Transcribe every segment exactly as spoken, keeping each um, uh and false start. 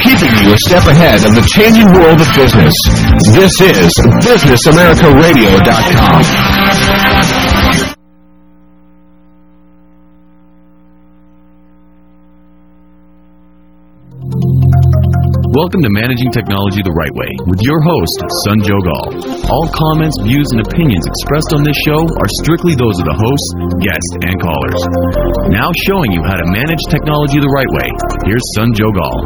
keeping you a step ahead of the changing world of business. This is Business America Radio dot com. Welcome to Managing Technology the Right Way with your host, Sanjog Aul. All comments, views, and opinions expressed on this show are strictly those of the host, guests, and callers. Now showing you how to manage technology the right way, here's Sanjog Aul.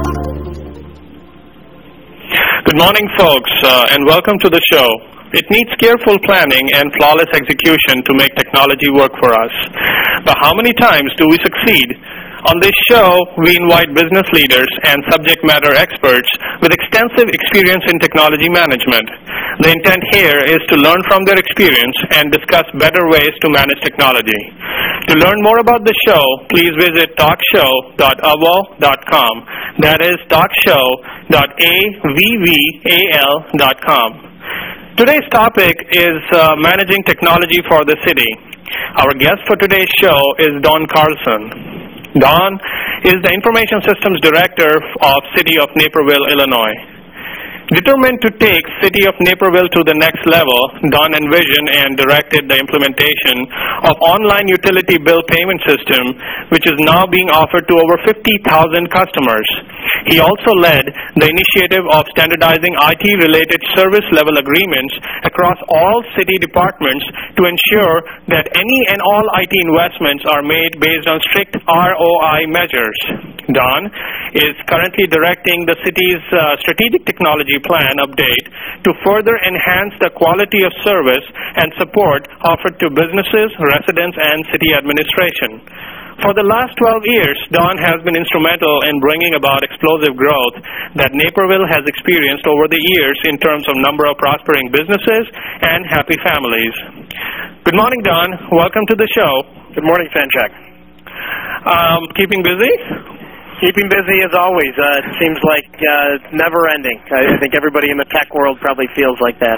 Good morning, folks, uh, and welcome to the show. It needs careful planning and flawless execution to make technology work for us. But how many times do we succeed? On this show, we invite business leaders and subject matter experts with extensive experience in technology management. The intent here is to learn from their experience and discuss better ways to manage technology. To learn more about the show, please visit talk show dot a v o l dot com. That is talk show dot a v v a l dot com. Today's topic is uh, managing technology for the city. Our guest for today's show is Don Carlson. Don is the Information Systems Director of City of Naperville, Illinois. Determined to take City of Naperville to the next level, Don envisioned and directed the implementation of online utility bill payment system, which is now being offered to over fifty thousand customers. He also led the initiative of standardizing I T-related service level agreements across all city departments to ensure that any and all I T investments are made based on strict R O I measures. Don is currently directing the city's uh, strategic technology plan update to further enhance the quality of service and support offered to businesses, residents, and city administration. For the last twelve years, Don has been instrumental in bringing about explosive growth that Naperville has experienced over the years in terms of number of prospering businesses and happy families. Good morning, Don. Welcome to the show. Good morning, Sanjog. Um, keeping busy? Keeping busy as always. Uh, it seems like uh, never ending. I think everybody in the tech world probably feels like that.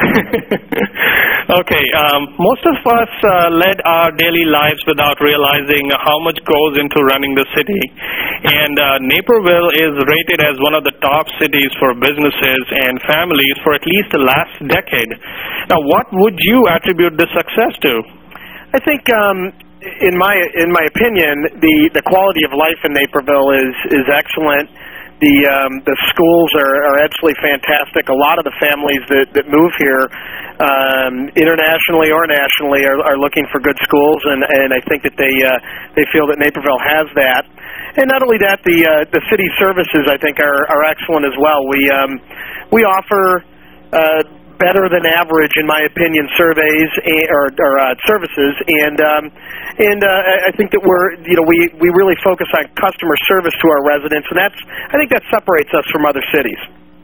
Okay. Um, most of us uh, led our daily lives without realizing how much goes into running the city. And uh, Naperville is rated as one of the top cities for businesses and families for at least the last decade. Now, what would you attribute this success to? I think... Um, In my in my opinion, the, the quality of life in Naperville is is excellent. The um, the schools are, are absolutely fantastic. A lot of the families that, that move here, um, internationally or nationally, are, are looking for good schools, and, and I think that they uh, they feel that Naperville has that. And not only that, the uh, the city services I think are, are excellent as well. We um, we offer. Uh, better than average, in my opinion, surveys and, or, or uh, services, and um, and uh, I think that we're you know we, we really focus on customer service to our residents, and that's I think that separates us from other cities.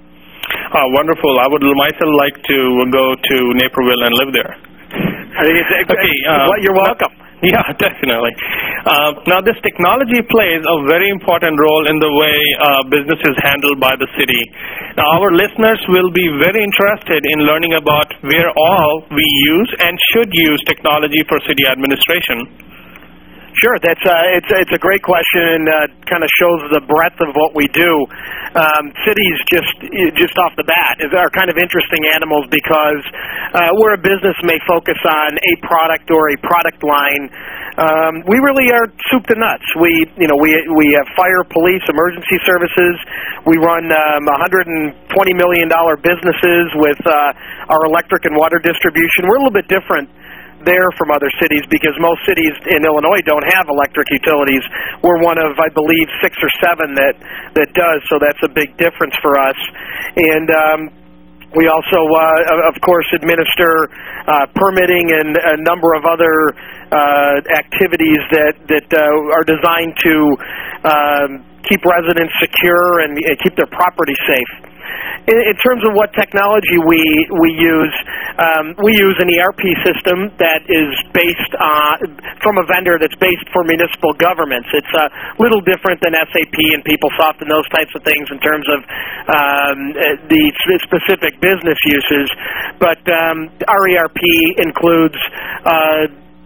Uh, wonderful. I would myself like to go to Naperville and live there. I think it's, okay, uh, well, you're welcome. Yeah, definitely. Uh, now, this technology plays a very important role in the way uh, business is handled by the city. Now, our listeners will be very interested in learning about where all we use and should use technology for city administration. Sure, that's uh, it's it's a great question, and uh, kind of shows the breadth of what we do. Um, cities, just just off the bat, are kind of interesting animals because uh, where a business may focus on a product or a product line, um, we really are soup to nuts. We you know we we have fire, police, emergency services. We run um, one hundred twenty million dollars businesses with uh, our electric and water distribution. We're a little bit different there from other cities because most cities in Illinois don't have electric utilities. We're one of, I believe, six or seven that, that does, so that's a big difference for us. And um, we also, uh, of course, administer uh, permitting and a number of other uh, activities that, that uh, are designed to um, keep residents secure and uh, keep their property safe. In, in terms of what technology we we use, um, we use an E R P system that is based on, from a vendor that's based for municipal governments. It's a little different than S A P and PeopleSoft and those types of things in terms of um, the specific business uses, but um, our E R P includes uh,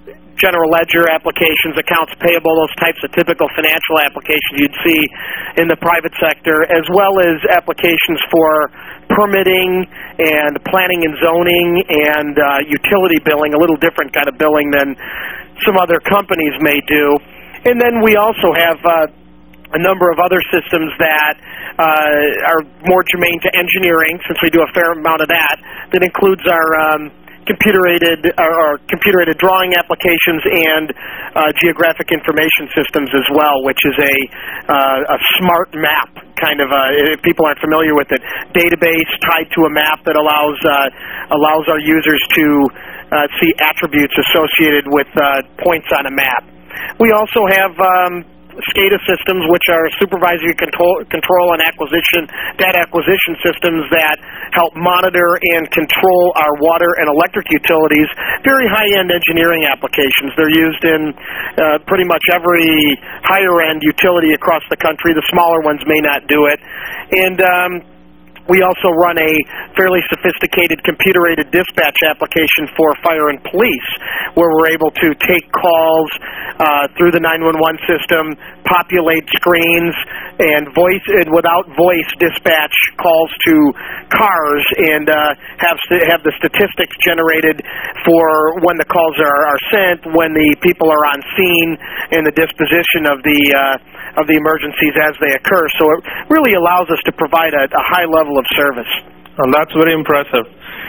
general ledger applications, accounts payable, those types of typical financial applications you'd see in the private sector, as well as applications for permitting and planning and zoning and uh, utility billing, a little different kind of billing than some other companies may do. And then we also have uh, a number of other systems that uh, are more germane to engineering, since we do a fair amount of that. That includes our um, computer-aided or computer-aided drawing applications and uh, geographic information systems as well, which is a uh, a smart map kind of. Uh, if people aren't familiar with it, database tied to a map that allows uh, allows our users to uh, see attributes associated with uh, points on a map. We also have um, SCADA systems, which are supervisory control, control and acquisition, data acquisition systems that help monitor and control our water and electric utilities. Very high-end engineering applications. They're used in uh, pretty much every higher-end utility across the country. The smaller ones may not do it. And um, we also run a fairly sophisticated computer-aided dispatch application for fire and police, where we're able to take calls uh, through the nine one one system, populate screens, and voice and without voice dispatch calls to cars, and uh, have st- have the statistics generated for when the calls are, are sent, when the people are on scene, and the disposition of the uh, of the emergencies as they occur. So it really allows us to provide a, a high level of service. Well, that's very impressive.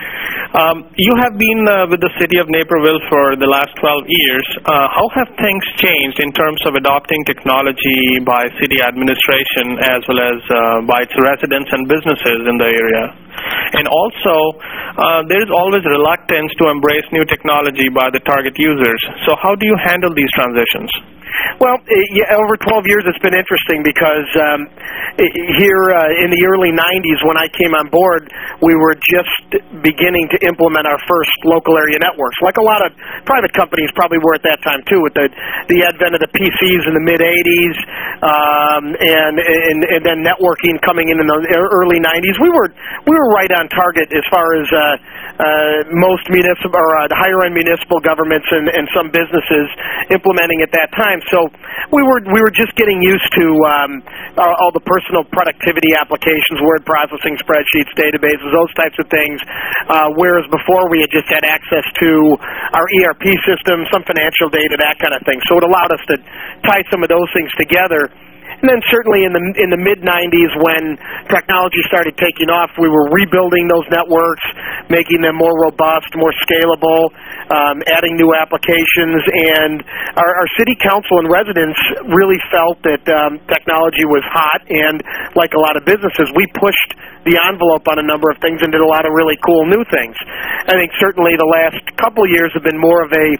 Um, you have been uh, with the city of Naperville for the last twelve years. Uh, how have things changed in terms of adopting technology by city administration as well as uh, by its residents and businesses in the area? And also, uh, there is always reluctance to embrace new technology by the target users. So how do you handle these transitions? Well, yeah, over twelve years it's been interesting because um, here uh, in the early nineties when I came on board, we were just beginning to implement our first local area networks, like a lot of private companies probably were at that time too, with the, the advent of the P Cs in the mid-eighties um, and, and, and then networking coming in in the early nineties. We were we were right on target as far as uh, uh, most municipal or uh, higher-end municipal governments and, and some businesses implementing at that time. So we were we were just getting used to um, all the personal productivity applications, word processing, spreadsheets, databases, those types of things. Uh, whereas before we had just had access to our E R P system, some financial data, that kind of thing. So it allowed us to tie some of those things together. And then certainly in the in the mid nineties when technology started taking off, we were rebuilding those networks, making them more robust, more scalable, um, adding new applications, and our, our city council and residents really felt that um, technology was hot, and like a lot of businesses, we pushed the envelope on a number of things and did a lot of really cool new things. I think certainly the last couple of years have been more of a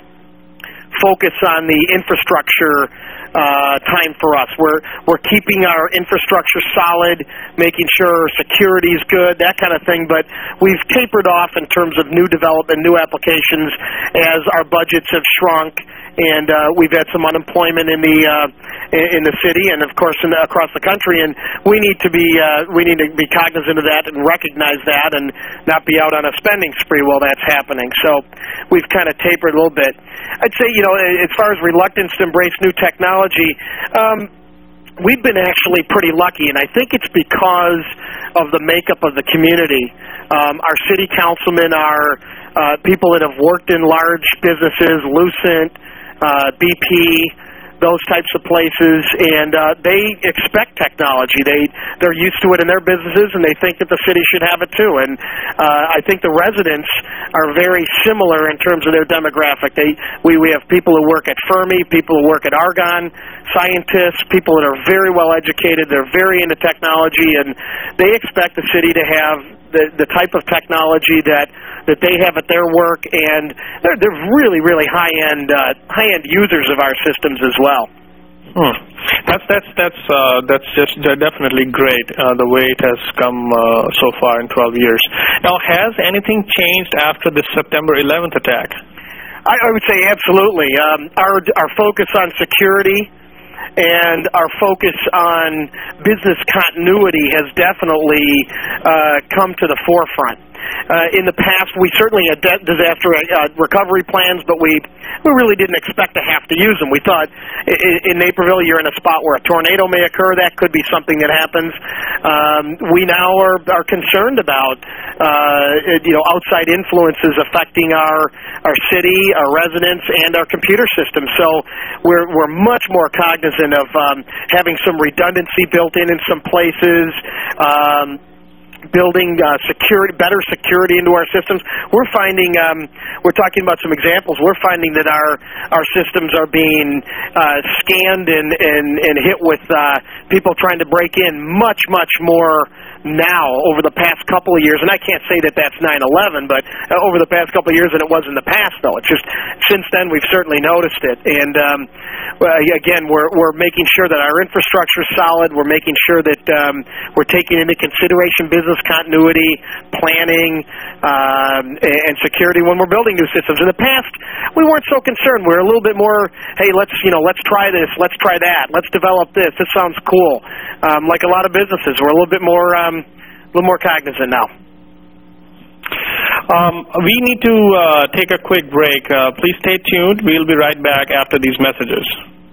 focus on the infrastructure uh, time for us. We're we're keeping our infrastructure solid, making sure security is good, that kind of thing, but we've tapered off in terms of new development, new applications as our budgets have shrunk, and uh, we've had some unemployment in the uh, in the city and of course in the, across the country, and we need to be uh, we need to be cognizant of that and recognize that and not be out on a spending spree while that's happening. So we've kind of tapered a little bit. I'd say, you know, as far as reluctance to embrace new technology, um, we've been actually pretty lucky, and I think it's because of the makeup of the community. Um, our city councilmen are uh, people that have worked in large businesses, Lucent, uh, B P, those types of places, and uh, they expect technology. They, they're used to it in their businesses, and they think that the city should have it too. And uh, I think the residents are very similar in terms of their demographic. They, we, we have people who work at Fermi, people who work at Argonne, scientists, people that are very well educated, they're very into technology, and they expect the city to have the, the type of technology that, that they have at their work, and they're, they're really, really high-end uh, high-end users of our systems as well. Hmm. That's that's that's uh, that's just definitely great uh, the way it has come uh, so far in twelve years. Now, has anything changed after the September eleventh attack? I, I would say absolutely. Um, our our focus on security and our focus on business continuity has definitely uh, come to the forefront. uh, in the past, we certainly had de- disaster uh, recovery plans, but we we really didn't expect to have to use them. We thought in, in Naperville, you're in a spot where a tornado may occur. That could be something that happens. Um, we now are, are concerned about uh, you know outside influences affecting our our city, our residents, and our computer systems. So we're we're much more cognizant of um, having some redundancy built in in some places. Um, building uh, security, better security into our systems. We're finding, um, we're talking about some examples, we're finding that our our systems are being uh, scanned and, and, and hit with uh, people trying to break in much, much more now over the past couple of years. And I can't say that that's nine eleven, but uh, over the past couple of years than it was in the past, though. It's just, since then, we've certainly noticed it. And, um, well, again, we're, we're making sure that our infrastructure is solid. We're making sure that um, we're taking into consideration business continuity, planning, um, and security when we're building new systems. In the past, we weren't so concerned. We were a little bit more, hey, let's you know, let's try this, let's try that, let's develop this. This sounds cool. Um, like a lot of businesses, we're a little bit more, um, a little more cognizant now. Um, we need to uh, take a quick break. Uh, please stay tuned. We'll be right back after these messages.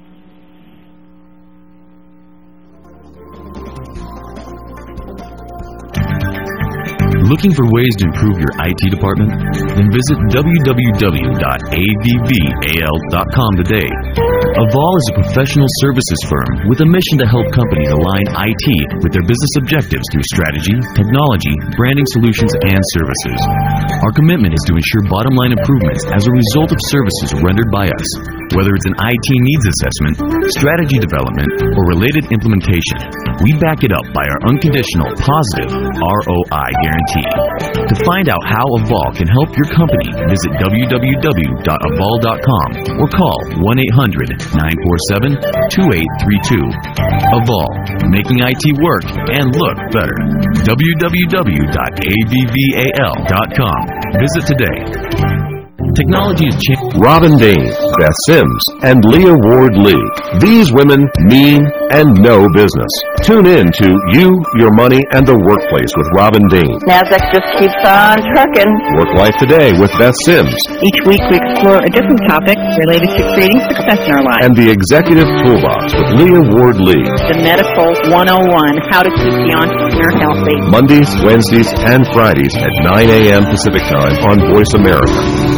Looking for ways to improve your I T department? Then visit w w w dot a v v a l dot com today. Avval is a professional services firm with a mission to help companies align I T with their business objectives through strategy, technology, branding solutions, and services. Our commitment is to ensure bottom-line improvements as a result of services rendered by us, whether it's an I T needs assessment, strategy development, or related implementation. We back it up by our unconditional, positive R O I guarantee. To find out how Avval can help your company, visit w w w dot avval dot com or call one eight hundred nine four seven two eight three two. Avval, making I T work and look better. w w w dot a v v a l dot com. Visit today. Technology is changing. Robin Dean, Beth Sims, and Leah Ward Lee. These women mean and know business. Tune in to You, Your Money, and the Workplace with Robin Dean. NASDAQ just keeps on trucking. Work Life Today with Beth Sims. Each week we explore a different topic related to creating success in our lives. And the Executive Toolbox with Leah Ward Lee. The Medical one oh one, how to keep the entrepreneur healthy. Mondays, Wednesdays, and Fridays at nine a.m. Pacific Time on Voice America.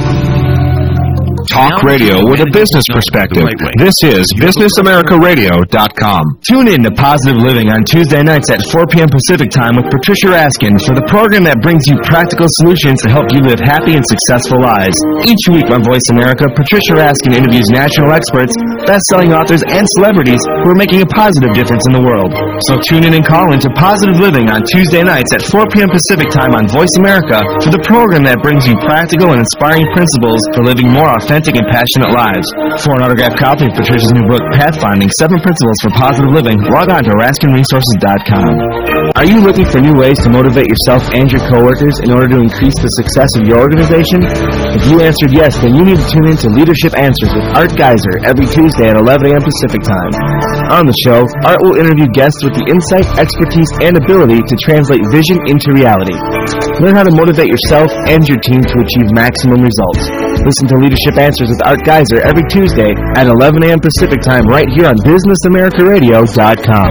Talk radio with a business perspective. This is business america radio dot com. Tune in to Positive Living on Tuesday nights at four p.m. Pacific Time with Patricia Raskin for the program that brings you practical solutions to help you live happy and successful lives. Each week on Voice America, Patricia Raskin interviews national experts, best-selling authors, and celebrities who are making a positive difference in the world. So tune in and call into Positive Living on Tuesday nights at four p.m. Pacific Time on Voice America for the program that brings you practical and inspiring principles for living more authentic and passionate lives. For an autographed copy of Patricia's new book, Pathfinding, Seven Principles for Positive Living, log on to raskin resources dot com. Are you looking for new ways to motivate yourself and your coworkers in order to increase the success of your organization? If you answered yes, then you need to tune in to Leadership Answers with Art Geiser every Tuesday at eleven a.m. Pacific Time. On the show, Art will interview guests with the insight, expertise, and ability to translate vision into reality. Learn how to motivate yourself and your team to achieve maximum results. Listen to Leadership Answers with Art Geiser every Tuesday at eleven a.m. Pacific Time right here on business america radio dot com.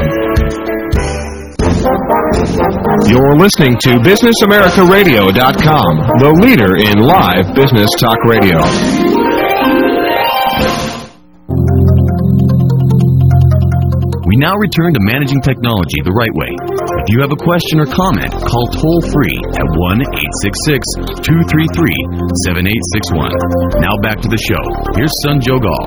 You're listening to business america radio dot com, the leader in live business talk radio. We now return to managing technology the right way. If you have a question or comment, call toll-free at one eight six six, two three three, seven eight six one. Now back to the show. Here's Sanjog Aul.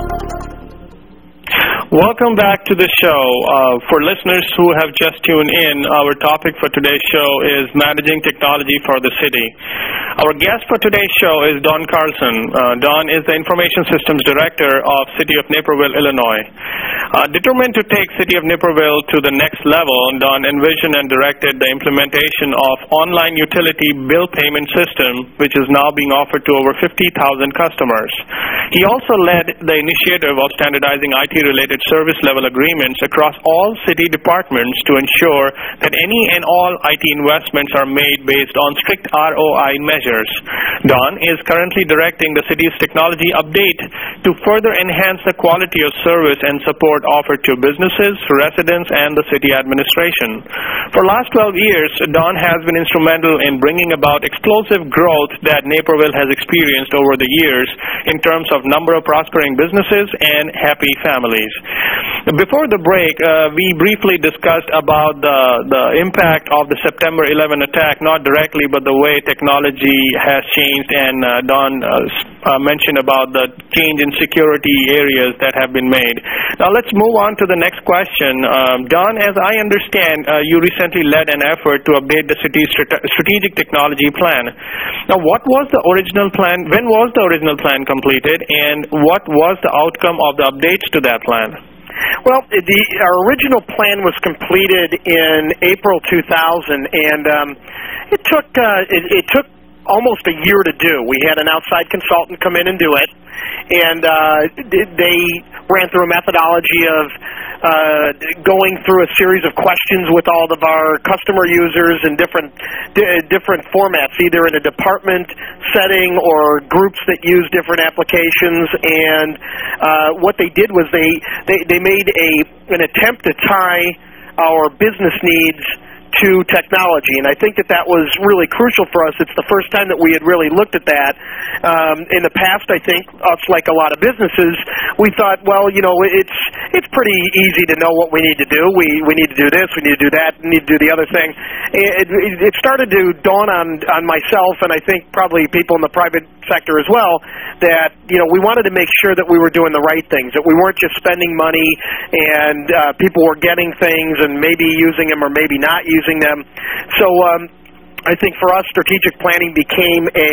Welcome back to the show. Uh, for listeners who have just tuned in, our topic for today's show is managing technology for the city. Our guest for today's show is Don Carlson. Uh, Don is the Information Systems Director of City of Naperville, Illinois. Uh, determined to take City of Naperville to the next level, Don envisioned and directed the implementation of online utility bill payment system, which is now being offered to over fifty thousand customers. He also led the initiative of standardizing I T-related service level agreements across all city departments to ensure that any and all I T investments are made based on strict R O I measures. Don is currently directing the city's technology update to further enhance the quality of service and support offered to businesses, residents, and the city administration. For the last twelve years, Don has been instrumental in bringing about explosive growth that Naperville has experienced over the years in terms of number of prospering businesses and happy families. Before the break, uh, we briefly discussed about the, the impact of the September eleventh attack, not directly, but the way technology has changed, and uh, Don uh, uh, mentioned about the change in security areas that have been made. Now let's move on to the next question. Um, Don, as I understand, uh, you recently led an effort to update the city's strate- strategic technology plan. Now, what was the original plan? When was the original plan completed, and what was the outcome of the updates to that plan? Well, the, our original plan was completed in April two thousand, and um, it took uh, it, it took almost a year to do. We had an outside consultant come in and do it, and uh, they ran through a methodology of uh, going through a series of questions with all of our customer users in different d- different formats, either in a department setting or groups that use different applications. And uh, what they did was they, they, they made a an attempt to tie our business needs to technology, and I think that that was really crucial for us. It's the first time that we had really looked at that. Um, in the past, I think, us, like a lot of businesses, we thought, well, you know, it's it's pretty easy to know what we need to do. We we need to do this, we need to do that, we need to do the other thing. It, it, it started to dawn on, on myself, and I think probably people in the private sector as well, that, you know, we wanted to make sure that we were doing the right things, that we weren't just spending money and uh, people were getting things and maybe using them or maybe not using them. So um, I think for us, strategic planning became a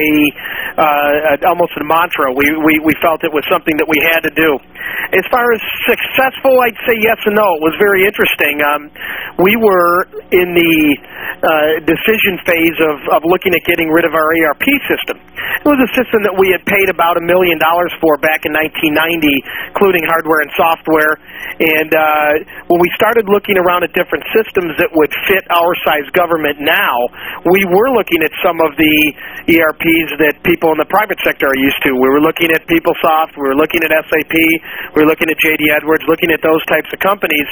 uh, almost a mantra. We, we we felt it was something that we had to do. As far as successful, I'd say yes and no. It was very interesting. Um, we were in the uh, decision phase of, of looking at getting rid of our E R P system. It was a system that we had paid about a million dollars for back in nineteen ninety, including hardware and software. And uh, when we started looking around at different systems that would fit our size government now, we were looking at some of the E R Ps that people in the private sector are used to. We were looking at PeopleSoft, we were looking at S A P, we were looking at J D Edwards, looking at those types of companies,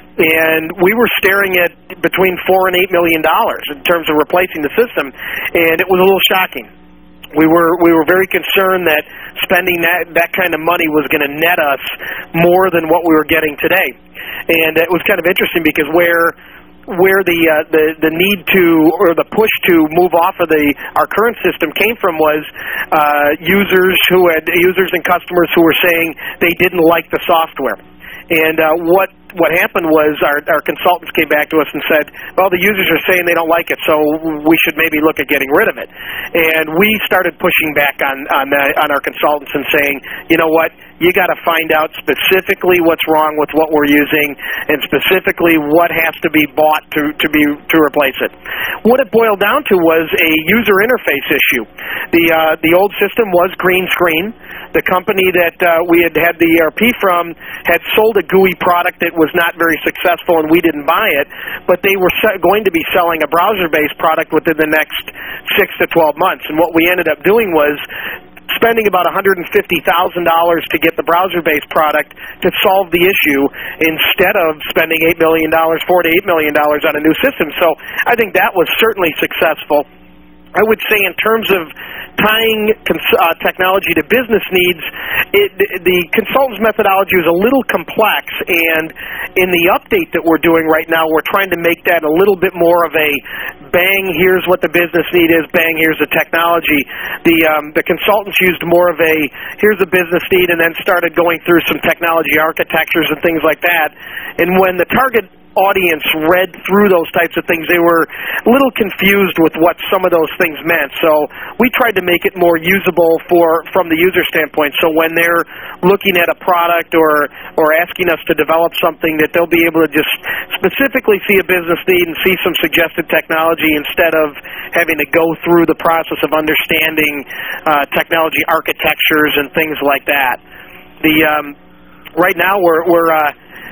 and we were staring at between four and eight million dollars in terms of replacing the system, and it was a little shocking. We were we were very concerned that spending that, that kind of money was going to net us more than what we were getting today. And it was kind of interesting because where where the uh, the the need to or the push to move off of the our current system came from was uh, users who had users and customers who were saying they didn't like the software. And uh, what what happened was our, our consultants came back to us and said, well, the users are saying they don't like it, so we should maybe look at getting rid of it. And we started pushing back on on, the, on our consultants and saying, you know what, you got to find out specifically what's wrong with what we're using and specifically what has to be bought to, to be to replace it. What it boiled down to was a user interface issue. The uh, the old system was green screen. The company that uh, we had had the E R P from had sold a G U I product that was not very successful, and we didn't buy it, but they were se- going to be selling a browser-based product within the next six to twelve months. And what we ended up doing was spending about one hundred fifty thousand dollars to get the browser-based product to solve the issue instead of spending eight million dollars, four to eight million dollars on a new system. So I think that was certainly successful. I would say in terms of tying cons- uh, technology to business needs, it, the consultant's methodology is a little complex, and in the update that we're doing right now, we're trying to make that a little bit more of a bang, here's what the business need is, bang, here's the technology. The, um, the consultants used more of a, here's the business need, and then started going through some technology architectures and things like that. And when the target audience read through those types of things, they were a little confused with what some of those things meant. So we tried to make it more usable for from the user standpoint. So when they're looking at a product or or asking us to develop something, that they'll be able to just specifically see a business need and see some suggested technology instead of having to go through the process of understanding uh, technology architectures and things like that. The um, right now we're we're uh,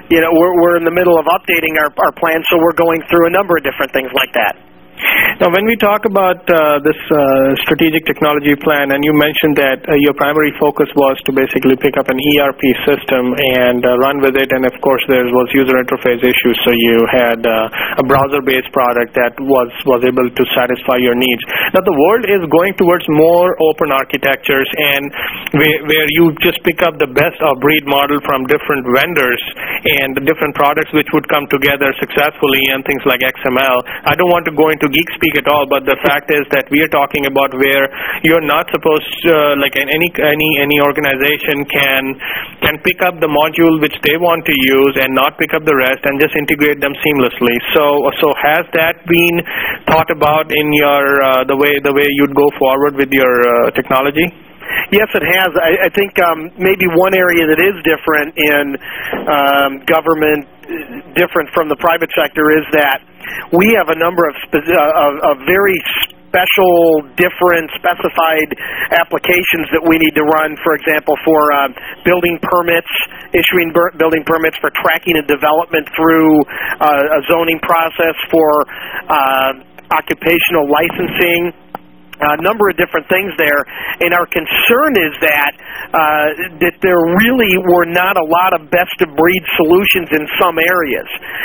you know, we're, we're in the middle of updating our, our plan, so we're going through a number of different things like that. Now, when we talk about uh, this uh, strategic technology plan, and you mentioned that uh, your primary focus was to basically pick up an E R P system and uh, run with it, and of course there was user interface issues, so you had uh, a browser-based product that was, was able to satisfy your needs. Now, the world is going towards more open architectures, and where, where you just pick up the best of breed model from different vendors and different products which would come together successfully, and things like X M L. I don't want to go into geek speak at all, but the fact is that we are talking about where you're not supposed to, uh, like any any any organization can can pick up the module which they want to use and not pick up the rest and just integrate them seamlessly. So so has that been thought about in your uh, the way the way you'd go forward with your uh, technology? Yes, it has. I, I think um, maybe one area that is different in um, government, different from the private sector, is that we have a number of, spe- uh, of, of very special, different, specified applications that we need to run, for example, for uh, building permits, issuing ber- building permits, for tracking and development through uh, a zoning process, for uh, occupational licensing, a number of different things there, and our concern is that uh, that there really were not a lot of best-of-breed solutions in some areas.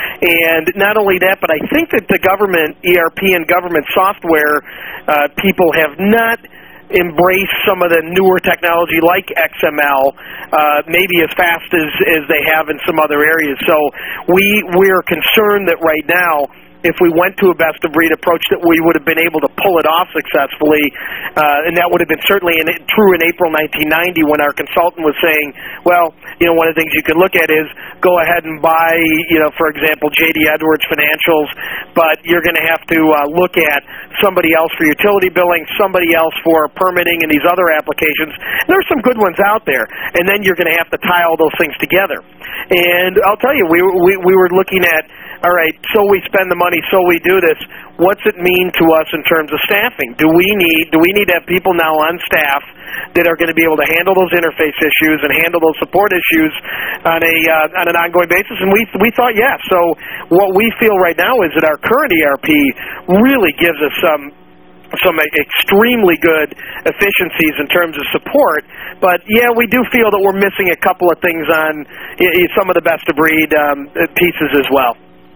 And not only that, but I think that the government E R P and government software uh, people have not embrace some of the newer technology like X M L uh, maybe as fast as, as they have in some other areas. So we we're concerned that right now, if we went to a best-of-breed approach, that we would have been able to pull it off successfully, uh, and that would have been certainly in, true in April nineteen ninety when our consultant was saying, well, you know, one of the things you can look at is go ahead and buy, you know, for example, J D Edwards financials, but you're going to have to uh, look at somebody else for utility billing, somebody else for permitting, and these other applications. There's some good ones out there, and then you're going to have to tie all those things together. And I'll tell you, we we, we were looking at, all right, so we spend the money, so we do this. What's it mean to us in terms of staffing? Do we need do we need to have people now on staff that are going to be able to handle those interface issues and handle those support issues on a uh, on an ongoing basis? And we we thought yes. So what we feel right now is that our current E R P really gives us some some extremely good efficiencies in terms of support, but yeah, we do feel that we're missing a couple of things on some of the best-of-breed um, pieces as well.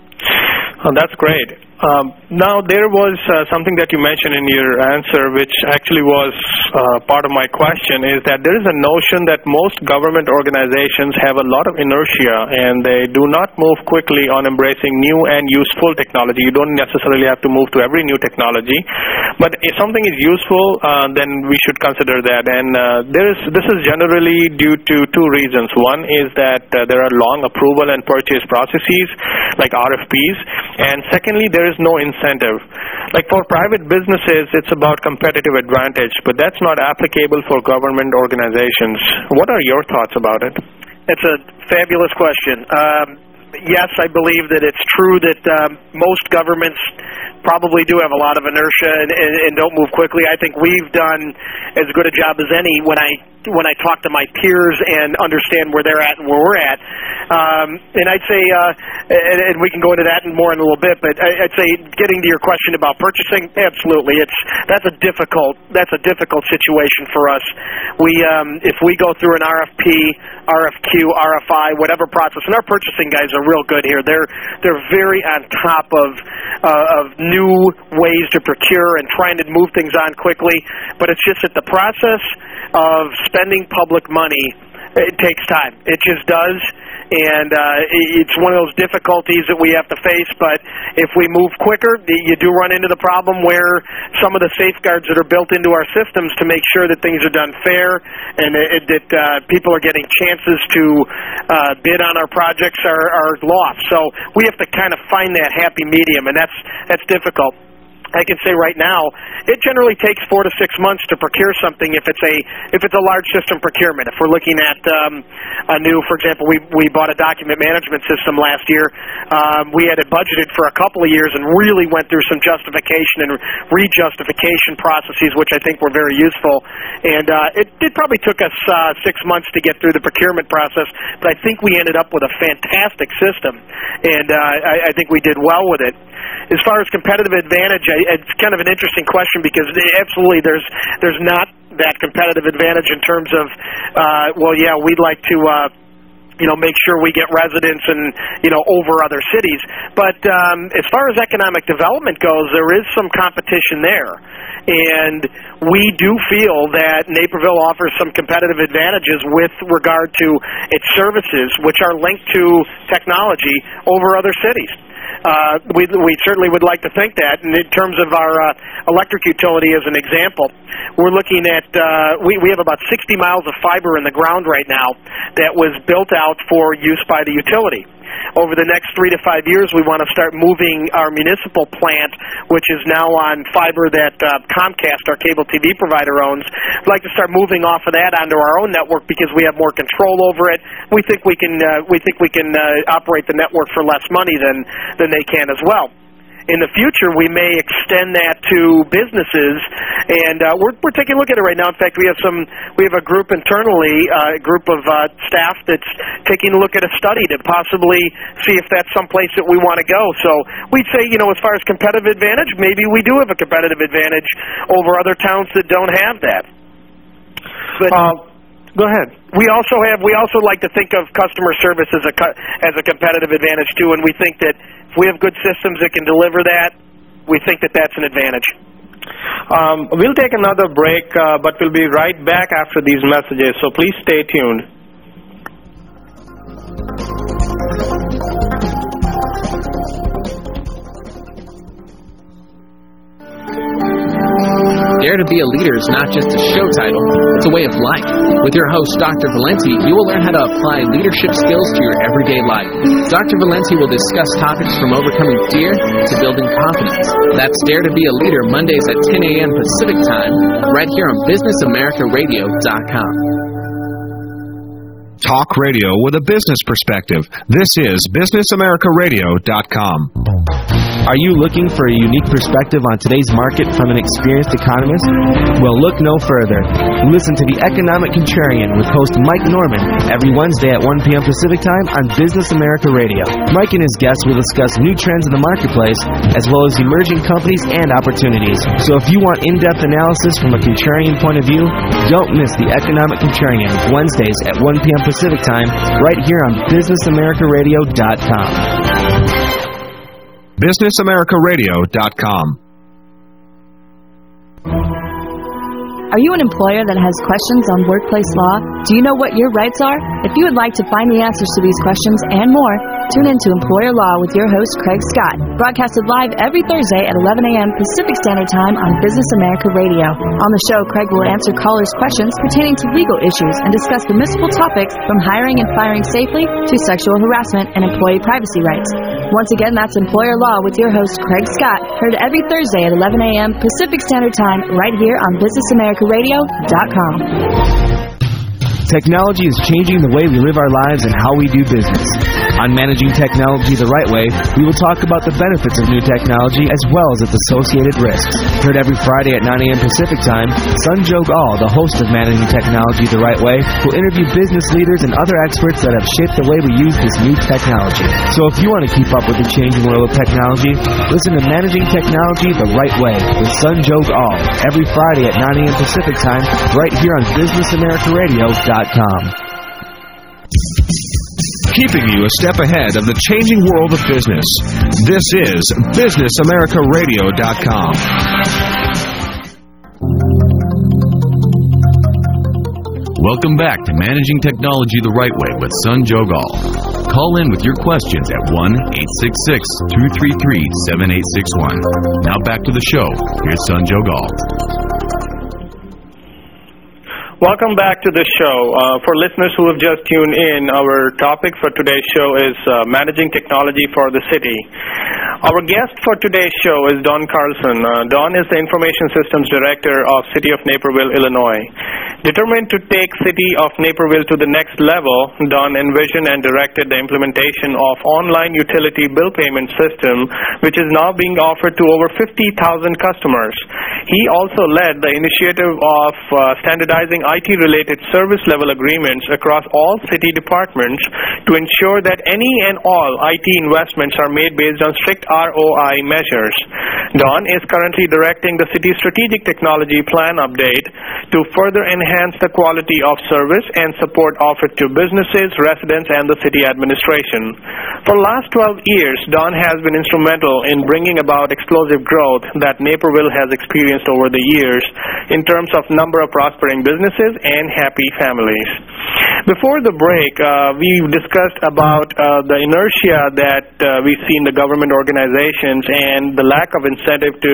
Oh, that's great. Um, now, there was uh, something that you mentioned in your answer, which actually was uh, part of my question, is that there is a notion that most government organizations have a lot of inertia and they do not move quickly on embracing new and useful technology. You don't necessarily have to move to every new technology, but if something is useful, uh, then we should consider that. And uh, there is, this is generally due to two reasons. One is that uh, there are long approval and purchase processes, like R F Ps, and secondly, there is no incentive. Like for private businesses, it's about competitive advantage, but that's not applicable for government organizations. What are your thoughts about it? It's a fabulous question. Um, yes, I believe that it's true that um, most governments probably do have a lot of inertia and, and, and don't move quickly. I think we've done as good a job as any when I when I talk to my peers and understand where they're at and where we're at. Um, and I'd say, uh, and, and we can go into that more in a little bit, but I, I'd say getting to your question about purchasing, absolutely, it's that's a difficult that's a difficult situation for us. We um, if we go through an R F P, R F Q, R F I, whatever process, and our purchasing guys are real good here. They're they're very on top of uh, of new ways to procure and trying to move things on quickly. But it's just that the process of spending public money, it takes time. It just does. And uh, it's one of those difficulties that we have to face. But if we move quicker, you do run into the problem where some of the safeguards that are built into our systems to make sure that things are done fair and it, that uh, people are getting chances to uh, bid on our projects are, are lost. So we have to kind of find that happy medium, and that's that's difficult. I can say right now, it generally takes four to six months to procure something if it's a if it's a large system procurement. If we're looking at um, a new, for example, we we bought a document management system last year. Um, we had it budgeted for a couple of years and really went through some justification and rejustification processes, which I think were very useful. And uh, it, it probably took us uh, six months to get through the procurement process, but I think we ended up with a fantastic system, and uh, I, I think we did well with it. As far as competitive advantage, I, it's kind of an interesting question because absolutely there's there's not that competitive advantage in terms of, uh, well, yeah, we'd like to, uh, you know, make sure we get residents and, you know, over other cities. But um, as far as economic development goes, there is some competition there. And we do feel that Naperville offers some competitive advantages with regard to its services, which are linked to technology over other cities. Uh, we, we certainly would like to think that. And in terms of our uh, electric utility, as an example, we're looking at, uh, we, we have about sixty miles of fiber in the ground right now that was built out for use by the utility. Over the next three to five years, we want to start moving our municipal plant, which is now on fiber that uh, Comcast, our cable T V provider, owns. We'd like to start moving off of that onto our own network because we have more control over it. We think we can uh, we think we can uh, operate the network for less money than than they can as well. In the future, we may extend that to businesses, and uh, we're, we're taking a look at it right now. In fact, we have some we have a group internally, uh, a group of uh, staff that's taking a look at a study to possibly see if that's someplace that we want to go. So we'd say, you know, as far as competitive advantage, maybe we do have a competitive advantage over other towns that don't have that. But uh, go ahead. We also have we also like to think of customer service as a as a competitive advantage too, and we think that if we have good systems that can deliver that, we think that that's an advantage. Um, we'll take another break, uh, but we'll be right back after these messages, so please stay tuned. Dare to be a leader is not just a show title, it's a way of life. With your host, Doctor Valenti, you will learn how to apply leadership skills to your everyday life. Doctor Valenti will discuss topics from overcoming fear to building confidence. That's Dare to be a Leader, Mondays at ten a.m. Pacific Time, right here on Business America Radio dot com. Talk radio with a business perspective. This is Business America Radio dot com. Are you looking for a unique perspective on today's market from an experienced economist? Well, look no further. Listen to The Economic Contrarian with host Mike Norman every Wednesday at one p.m. Pacific Time on Business America Radio. Mike and his guests will discuss new trends in the marketplace as well as emerging companies and opportunities. So if you want in-depth analysis from a contrarian point of view, don't miss The Economic Contrarian Wednesdays at one p.m. Pacific Time right here on Business America Radio dot com. Business America Radio dot com. Are you an employer that has questions on workplace law? Do you know what your rights are? If you would like to find the answers to these questions and more, tune in to Employer Law with your host, Craig Scott, broadcasted live every Thursday at eleven a.m. Pacific Standard Time on Business America Radio. On the show, Craig will answer callers' questions pertaining to legal issues and discuss municipal topics from hiring and firing safely to sexual harassment and employee privacy rights. Once again, that's Employer Law with your host, Craig Scott, heard every Thursday at eleven a.m. Pacific Standard Time right here on Business America Radio dot com. Technology is changing the way we live our lives and how we do business. On Managing Technology the Right Way, we will talk about the benefits of new technology as well as its associated risks. Heard every Friday at nine a.m. Pacific Time, Sanjog Aul, the host of Managing Technology the Right Way, will interview business leaders and other experts that have shaped the way we use this new technology. So if you want to keep up with the changing world of technology, listen to Managing Technology the Right Way with Sanjog Aul every Friday at nine a.m. Pacific Time right here on Business America Radio dot com. Keeping you a step ahead of the changing world of business. This is Business America Radio dot com. Welcome back to Managing Technology the Right Way with Sanjog Aul. Call in with your questions at one eight six six, two three three, seven eight six one. Now back to the show. Here's Sanjog Aul. Welcome back to the show. Uh, for listeners who have just tuned in, our topic for today's show is uh, managing technology for the city. Our guest for today's show is Don Carlson. Uh, Don is the Information Systems Director of City of Naperville, Illinois. Determined to take City of Naperville to the next level, Don envisioned and directed the implementation of online utility bill payment system, which is now being offered to over fifty thousand customers. He also led the initiative of uh, standardizing I T-related service-level agreements across all city departments to ensure that any and all I T investments are made based on strict R O I measures. Don is currently directing the city's strategic technology plan update to further enhance the quality of service and support offered to businesses, residents, and the city administration. For the last twelve years, Don has been instrumental in bringing about explosive growth that Naperville has experienced over the years in terms of number of prospering businesses and happy families. Before the break, uh, we discussed about uh, the inertia that uh, we see in the government organizations and the lack of incentive to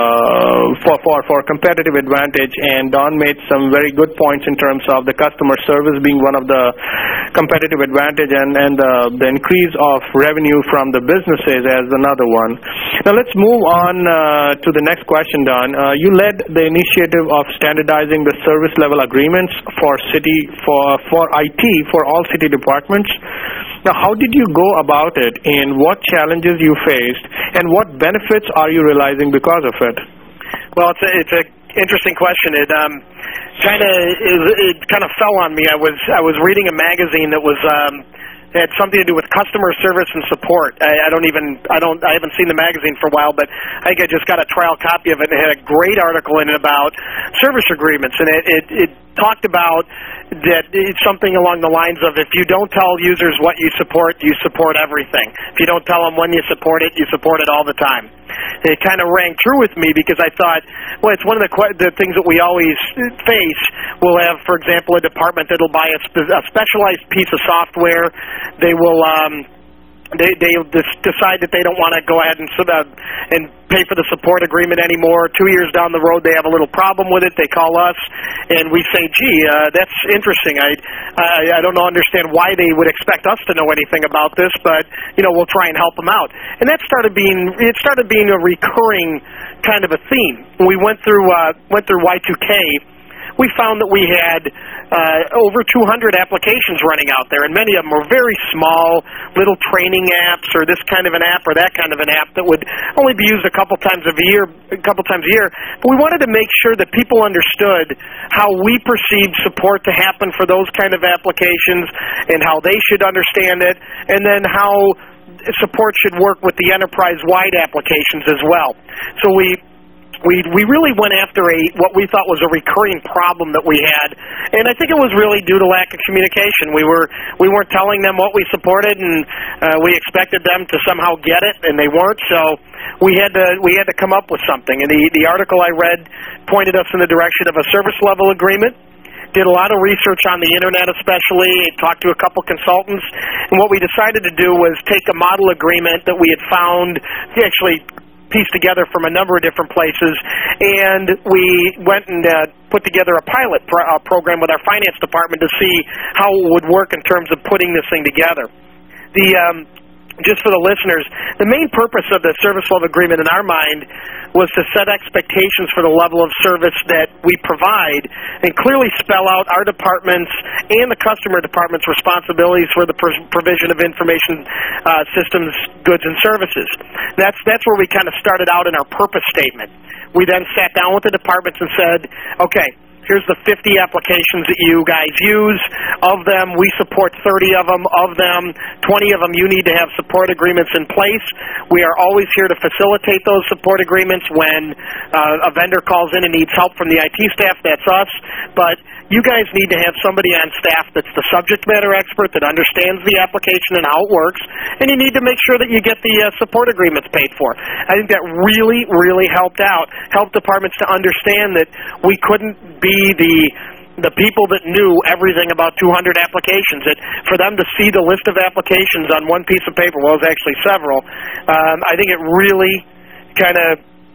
uh, for, for for competitive advantage. And Don made some very good points in terms of the customer service being one of the competitive advantage, and and uh, the increase of revenue from the businesses as another one. Now let's move on uh, to the next question, Don. Uh, you led the initiative of standardizing the service level agreements for city for for I T for all city departments. Now, how did you go about it, and what challenges you faced, and what benefits are you realizing because of it? Well, it's a, it's a interesting question. It um, kind of it kind of fell on me. I was I was reading a magazine that was. Um, It had something to do with customer service and support. I, I don't even, I don't, I haven't seen the magazine for a while, but I think I just got a trial copy of it, and it had a great article in it about service agreements, and it, it, it talked about that it's something along the lines of, if you don't tell users what you support, you support everything. If you don't tell them when you support it, you support it all the time. And it kind of rang true with me because I thought, well, it's one of the, the things that we always face. We'll have, for example, a department that will buy a, spe- a specialized piece of software. They will um, they they decide that they don't want to go ahead and sort of and pay for the support agreement anymore. Two years down the road, they have a little problem with it. They call us, and we say, "Gee, uh, that's interesting. I, I I don't understand why they would expect us to know anything about this, but you know, we'll try and help them out." And that started being it started being a recurring kind of a theme. When we went through uh, went through Y two K. We found that we had uh, over two hundred applications running out there, and many of them were very small, little training apps, or this kind of an app, or that kind of an app that would only be used a couple times a year. A couple times a year. But we wanted to make sure that people understood how we perceived support to happen for those kind of applications, and how they should understand it, and then how support should work with the enterprise-wide applications as well. So we. We we really went after a what we thought was a recurring problem that we had, and I think it was really due to lack of communication. We were we weren't telling them what we supported, and uh, we expected them to somehow get it, and they weren't. So we had to we had to come up with something. And the the article I read pointed us in the direction of a service level agreement. Did a lot of research on the internet, especially, talked to a couple consultants, and what we decided to do was take a model agreement that we had found actually. Pieced together from a number of different places, and we went and uh, put together a pilot pro- uh, program with our finance department to see how it would work in terms of putting this thing together. The um, just for the listeners, the main purpose of the service level agreement in our mind was to set expectations for the level of service that we provide and clearly spell out our department's and the customer department's responsibilities for the pr- provision of information uh, systems, goods, and services. That's, that's where we kind of started out in our purpose statement. We then sat down with the departments and said, okay, here's the fifty applications that you guys use. Of them, we support thirty of them. Of them, twenty of them, you need to have support agreements in place. We are always here to facilitate those support agreements. When uh, a vendor calls in and needs help from the I T staff, that's us. But you guys need to have somebody on staff that's the subject matter expert, that understands the application and how it works, and you need to make sure that you get the uh, support agreements paid for. I think that really, really helped out, helped departments to understand that we couldn't be the the people that knew everything about two hundred applications. That for them to see the list of applications on one piece of paper, well, it was actually several, um, I think it really kind of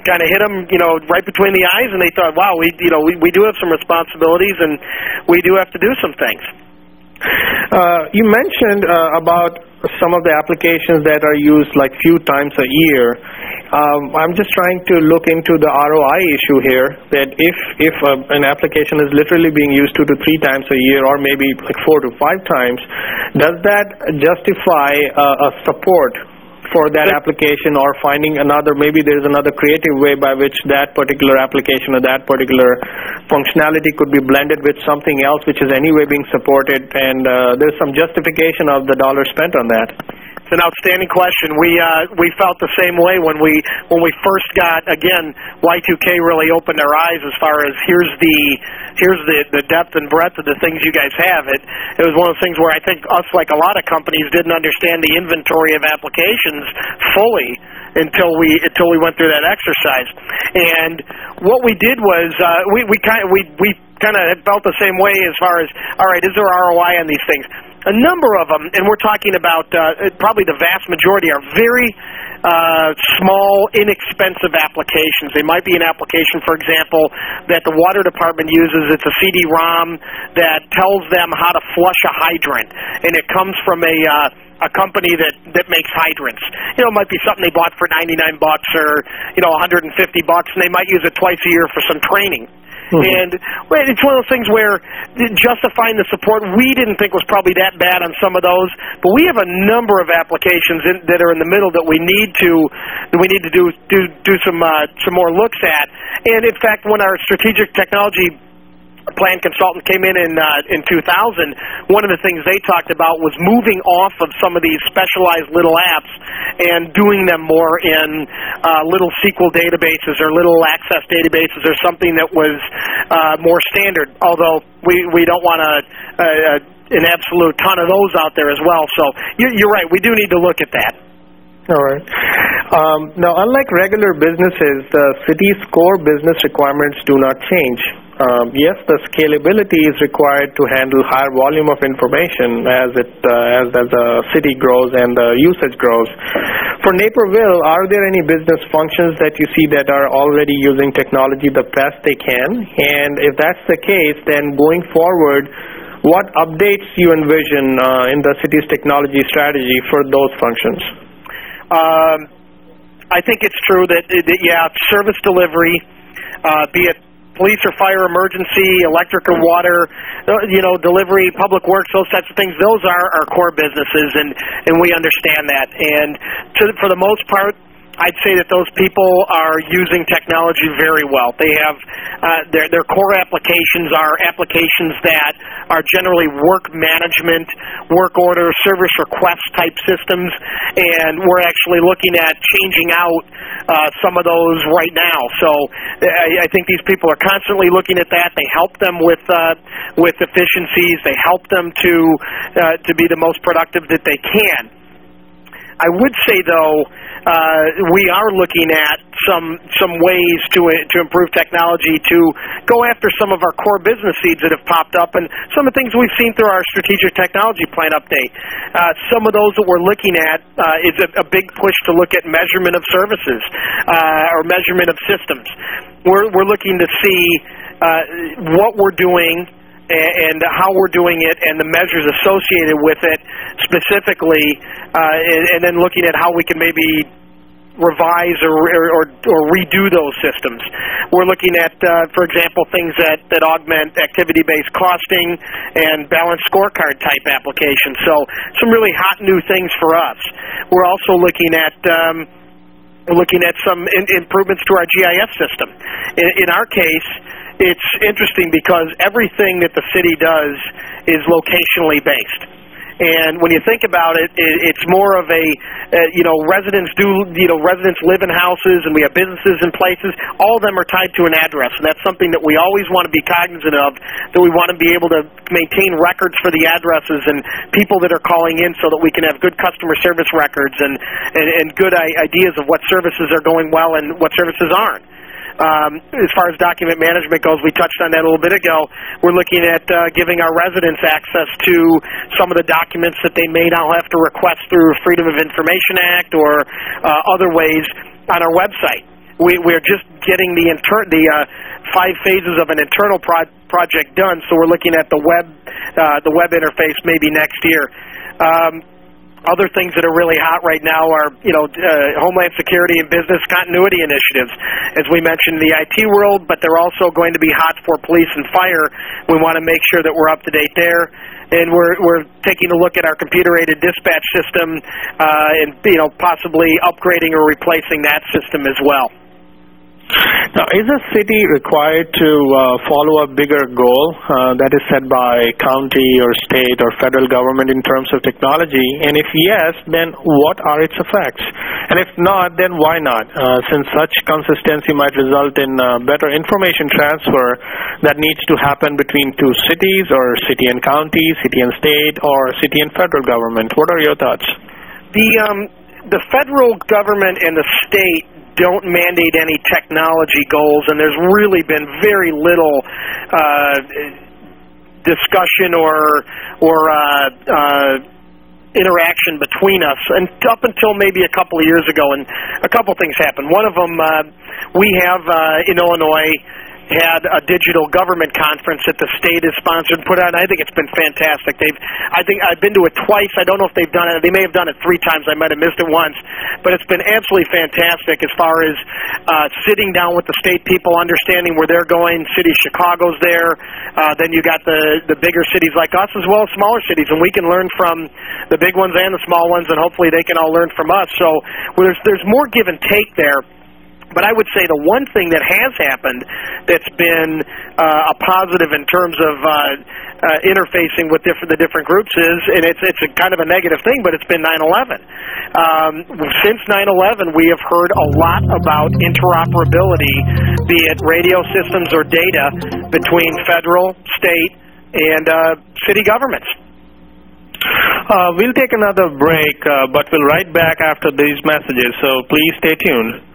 kind of hit them, you know, right between the eyes, and they thought, wow, we, you know, we, we do have some responsibilities, and we do have to do some things. Uh, you mentioned uh, about some of the applications that are used like few times a year. Um, I'm just trying to look into the R O I issue here, that if if uh, an application is literally being used two to three times a year, or maybe like four to five times, does that justify uh, a support for that application, or finding another, maybe there's another creative way by which that particular application or that particular functionality could be blended with something else which is anyway being supported, and uh, there's some justification of the dollar spent on that? It's an outstanding question. We uh, we felt the same way when we when we first got, again, Y two K really opened our eyes as far as here's the here's the, the depth and breadth of the things you guys have. It it was one of those things where I think us, like a lot of companies, didn't understand the inventory of applications fully until we until we went through that exercise. And what we did was uh, we we kind of we we kind of felt the same way as far as, all right, is there R O I on these things? A number of them, and we're talking about uh, probably the vast majority, are very uh, small, inexpensive applications. They might be an application, for example, that the water department uses. It's a C D ROM that tells them how to flush a hydrant, and it comes from a uh, a company that, that makes hydrants. You know, it might be something they bought for ninety-nine bucks or, you know, one hundred fifty bucks, and they might use it twice a year for some training. Mm-hmm. And well, it's one of those things where justifying the support, we didn't think was probably that bad on some of those, but we have a number of applications in, that are in the middle that we need to that we need to do do do some uh, some more looks at. And in fact, when our strategic technology plan consultant came in in, uh, in two thousand, one of the things they talked about was moving off of some of these specialized little apps and doing them more in uh, little S Q L databases or little access databases or something that was uh, more standard, although we, we don't want a, uh, an absolute ton of those out there as well. So you're, you're right, we do need to look at that. All right. Um, now, unlike regular businesses, the city's core business requirements do not change. Um, yes, the scalability is required to handle higher volume of information as it uh, as, as the city grows and the usage grows. For Naperville, are there any business functions that you see that are already using technology the best they can? And if that's the case, then going forward, what updates you envision uh, in the city's technology strategy for those functions? Um, I think it's true that, that yeah, service delivery, uh, be it police or fire emergency, electric or water, you know, delivery, public works, those types of things, those are our core businesses, and, and we understand that. And to, for the most part, I'd say that those people are using technology very well. They have uh, their their core applications are applications that are generally work management, work order, service request type systems, and we're actually looking at changing out uh, some of those right now. So I, I think these people are constantly looking at that. They help them with uh, with efficiencies. They help them to uh, to be the most productive that they can. I would say, though, uh, we are looking at some some ways to to improve technology to go after some of our core business needs that have popped up, and some of the things we've seen through our strategic technology plan update. Uh, some of those that we're looking at uh, is a, a big push to look at measurement of services uh, or measurement of systems. We're we're looking to see uh, what we're doing and how we're doing it and the measures associated with it specifically, uh, and, and then looking at how we can maybe revise or, or, or redo those systems. We're looking at, uh, for example, things that, that augment activity-based costing and balanced scorecard type applications. So some really hot new things for us. We're also looking at um, looking at some in, improvements to our G I S system. In, in our case, it's interesting because everything that the city does is locationally based. And when you think about it, it it's more of a, uh, you know, residents do, you know, residents live in houses and we have businesses in places. All of them are tied to an address, and that's something that we always want to be cognizant of, that we want to be able to maintain records for the addresses and people that are calling in so that we can have good customer service records and, and, and good ideas of what services are going well and what services aren't. Um, as far as document management goes, we touched on that a little bit ago. We're looking at uh, giving our residents access to some of the documents that they may now have to request through Freedom of Information Act or uh, other ways on our website. We, we're just getting the inter- the uh, five phases of an internal pro- project done. So we're looking at the web uh, the web interface maybe next year. Um, Other things that are really hot right now are, you know, uh, Homeland Security and business continuity initiatives, as we mentioned in the I T world, but they're also going to be hot for police and fire. We want to make sure that we're up to date there. And we're we're taking a look at our computer-aided dispatch system uh, and, you know, possibly upgrading or replacing that system as well. Now, is a city required to uh, follow a bigger goal uh, that is set by county or state or federal government in terms of technology? And if yes, then what are its effects? And if not, then why not? Uh, since such consistency might result in uh, better information transfer that needs to happen between two cities or city and county, city and state, or city and federal government. What are your thoughts? The um, the federal government and the state don't mandate any technology goals, and there's really been very little uh, discussion or or uh, uh, interaction between us, and up until maybe a couple of years ago. And a couple things happened. One of them, uh, we have uh, in Illinois had a digital government conference that the state has sponsored and put on. I think it's been fantastic. They've, I think I've been to it twice. I don't know if they've done it. They may have done it three times. I might have missed it once, but it's been absolutely fantastic as far as uh, sitting down with the state people, understanding where they're going. City of Chicago's there. Uh, then you got the the bigger cities like us as well as smaller cities, and we can learn from the big ones and the small ones, and hopefully they can all learn from us. So well, there's there's more give and take there. But I would say the one thing that has happened that's been uh, a positive in terms of uh, uh, interfacing with different, the different groups is, and it's it's a kind of a negative thing, but it's been nine eleven. Um, since nine eleven, we have heard a lot about interoperability, be it radio systems or data, between federal, state, and uh, city governments. Uh, we'll take another break, uh, but we'll right back after these messages, so please stay tuned.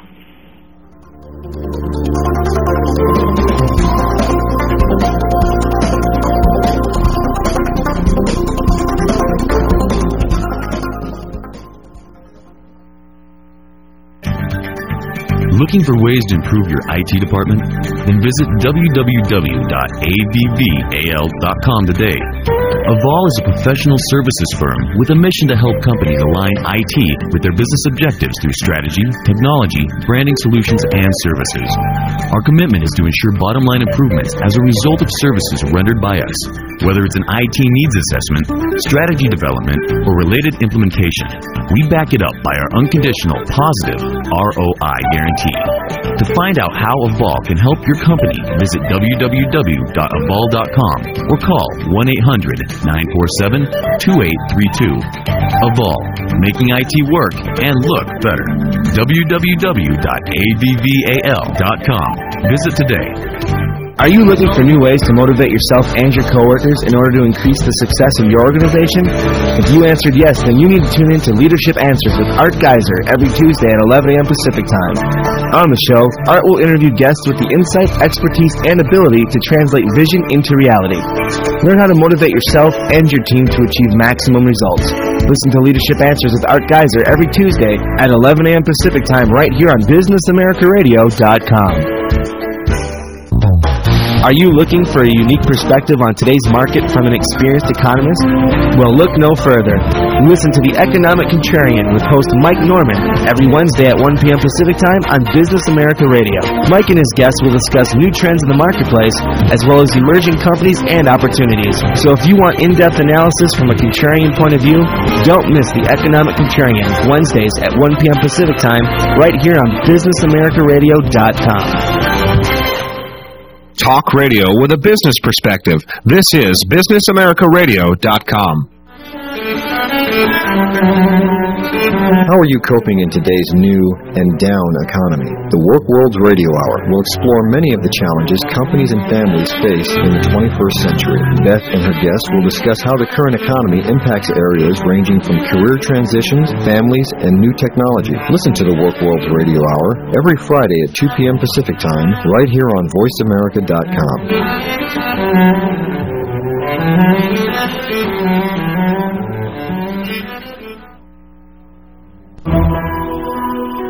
Looking for ways to improve your I T department? Then visit w w w dot a v v a l dot com today. Aval is a professional services firm with a mission to help companies align I T with their business objectives through strategy, technology, branding solutions, and services. Our commitment is to ensure bottom-line improvements as a result of services rendered by us, whether it's an I T needs assessment, strategy development, or related implementation. We back it up by our unconditional, positive R O I guarantee. To find out how Aval can help your company, visit w w w dot aval dot com or call one eight hundred nine four seven two eight three two. Aval, making I T work and look better. w w w dot a v v a l dot com. Visit today. Are you looking for new ways to motivate yourself and your coworkers in order to increase the success of your organization? If you answered yes, then you need to tune in to Leadership Answers with Art Geiser every Tuesday at eleven a m Pacific Time. On the show, Art will interview guests with the insight, expertise, and ability to translate vision into reality. Learn how to motivate yourself and your team to achieve maximum results. Listen to Leadership Answers with Art Geiser every Tuesday at eleven a m Pacific Time right here on business america radio dot com. Are you looking for a unique perspective on today's market from an experienced economist? Well, look no further. Listen to The Economic Contrarian with host Mike Norman every Wednesday at one p m Pacific Time on Business America Radio. Mike and his guests will discuss new trends in the marketplace as well as emerging companies and opportunities. So if you want in-depth analysis from a contrarian point of view, don't miss The Economic Contrarian Wednesdays at one p m Pacific Time right here on business america radio dot com. Talk radio with a business perspective. This is business america radio dot com. How are you coping in today's new and down economy? The Work World's Radio Hour will explore many of the challenges companies and families face in the twenty-first century. Beth and her guests will discuss how the current economy impacts areas ranging from career transitions, families, and new technology. Listen to the Work World's Radio Hour every Friday at two p m Pacific Time right here on voice america dot com.